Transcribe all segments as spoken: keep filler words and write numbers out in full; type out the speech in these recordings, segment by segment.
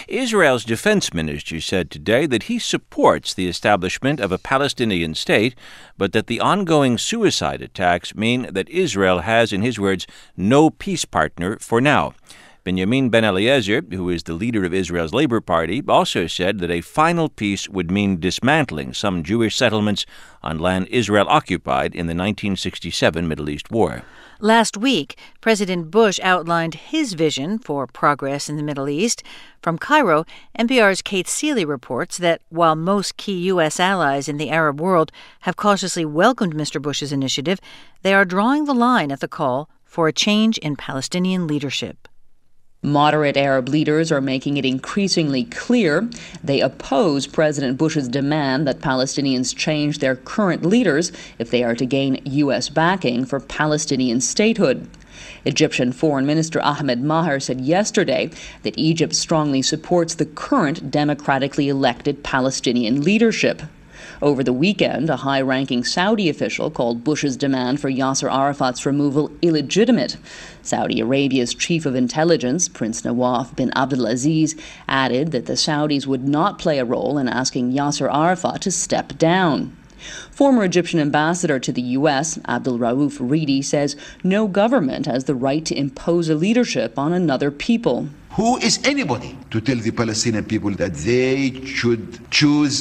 Israel's defense minister said today that he supports the establishment of a Palestinian state, but that the ongoing suicide attacks mean that Israel has, in his words, no peace partner for now. Benjamin Ben-Eliezer, who is the leader of Israel's Labor Party, also said that a final peace would mean dismantling some Jewish settlements on land Israel occupied in the nineteen sixty-seven Middle East War. Last week, President Bush outlined his vision for progress in the Middle East. From Cairo, N P R's Kate Seeley reports that while most key U S allies in the Arab world have cautiously welcomed Mister Bush's initiative, they are drawing the line at the call for a change in Palestinian leadership. Moderate Arab leaders are making it increasingly clear they oppose President Bush's demand that Palestinians change their current leaders if they are to gain U S backing for Palestinian statehood. Egyptian Foreign Minister Ahmed Maher said yesterday that Egypt strongly supports the current democratically elected Palestinian leadership. Over the weekend, a high-ranking Saudi official called Bush's demand for Yasser Arafat's removal illegitimate. Saudi Arabia's chief of intelligence, Prince Nawaf bin Abdulaziz, added that the Saudis would not play a role in asking Yasser Arafat to step down. Former Egyptian ambassador to the U S, Abdul Rauf Ridi, says no government has the right to impose a leadership on another people. Who is anybody to tell the Palestinian people that they should choose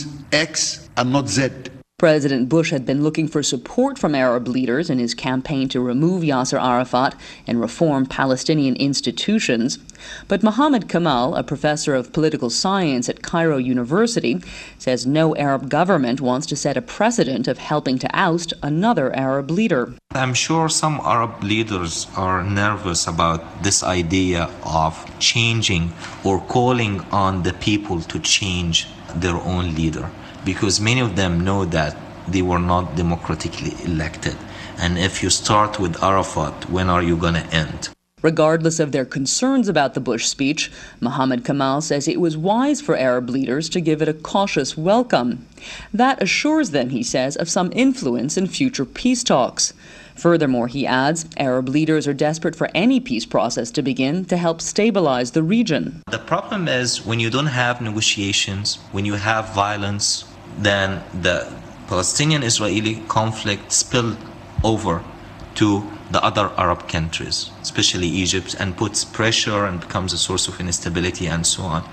X and not Z? President Bush had been looking for support from Arab leaders in his campaign to remove Yasser Arafat and reform Palestinian institutions. But Mohammed Kamal, a professor of political science at Cairo University, says no Arab government wants to set a precedent of helping to oust another Arab leader. I'm sure some Arab leaders are nervous about this idea of changing or calling on the people to change their own leader, because many of them know that they were not democratically elected. And if you start with Arafat, when are you going to end? Regardless of their concerns about the Bush speech, Mohammed Kamal says it was wise for Arab leaders to give it a cautious welcome. That assures them, he says, of some influence in future peace talks. Furthermore, he adds, Arab leaders are desperate for any peace process to begin to help stabilize the region. The problem is when you don't have negotiations, when you have violence, then the Palestinian-Israeli conflict spills over to the other Arab countries, especially Egypt, and puts pressure and becomes a source of instability and so on.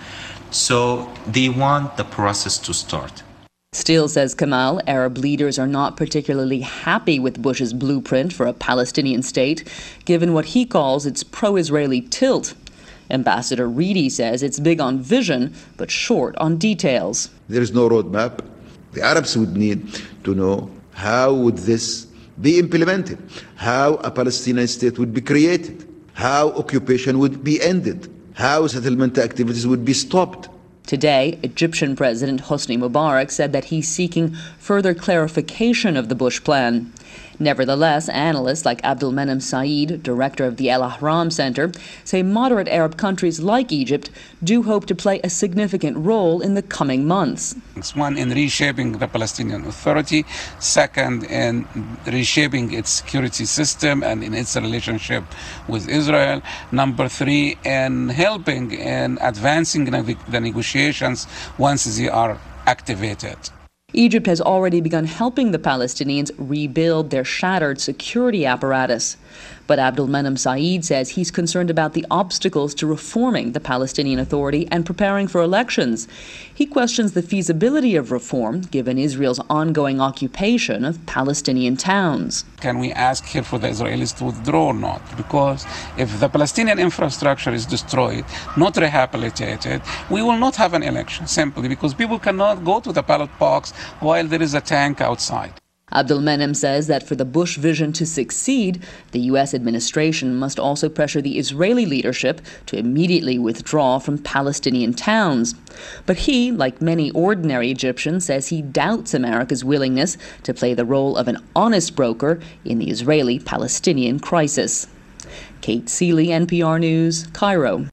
So they want the process to start. Still, says Kamal, Arab leaders are not particularly happy with Bush's blueprint for a Palestinian state, given what he calls its pro-Israeli tilt. Ambassador Ridi says it's big on vision, but short on details. There is no roadmap. The Arabs would need to know how would this be implemented, how a Palestinian state would be created, how occupation would be ended, how settlement activities would be stopped. Today, Egyptian President Hosni Mubarak said that he's seeking further clarification of the Bush plan. Nevertheless, analysts like Abdul Menem Saeed, director of the El Ahram Center, say moderate Arab countries like Egypt do hope to play a significant role in the coming months. It's one, in reshaping the Palestinian Authority. Second, in reshaping its security system and in its relationship with Israel. Number three, in helping in advancing the negotiations once they are activated. Egypt has already begun helping the Palestinians rebuild their shattered security apparatus. But Abdul Menem Saeed says he's concerned about the obstacles to reforming the Palestinian Authority and preparing for elections. He questions the feasibility of reform, given Israel's ongoing occupation of Palestinian towns. Can we ask here for the Israelis to withdraw or not? Because if the Palestinian infrastructure is destroyed, not rehabilitated, we will not have an election, simply because people cannot go to the ballot box while there is a tank outside. Abdul Menem says that for the Bush vision to succeed, the U S administration must also pressure the Israeli leadership to immediately withdraw from Palestinian towns. But he, like many ordinary Egyptians, says he doubts America's willingness to play the role of an honest broker in the Israeli-Palestinian crisis. Kate Seeley, N P R News, Cairo.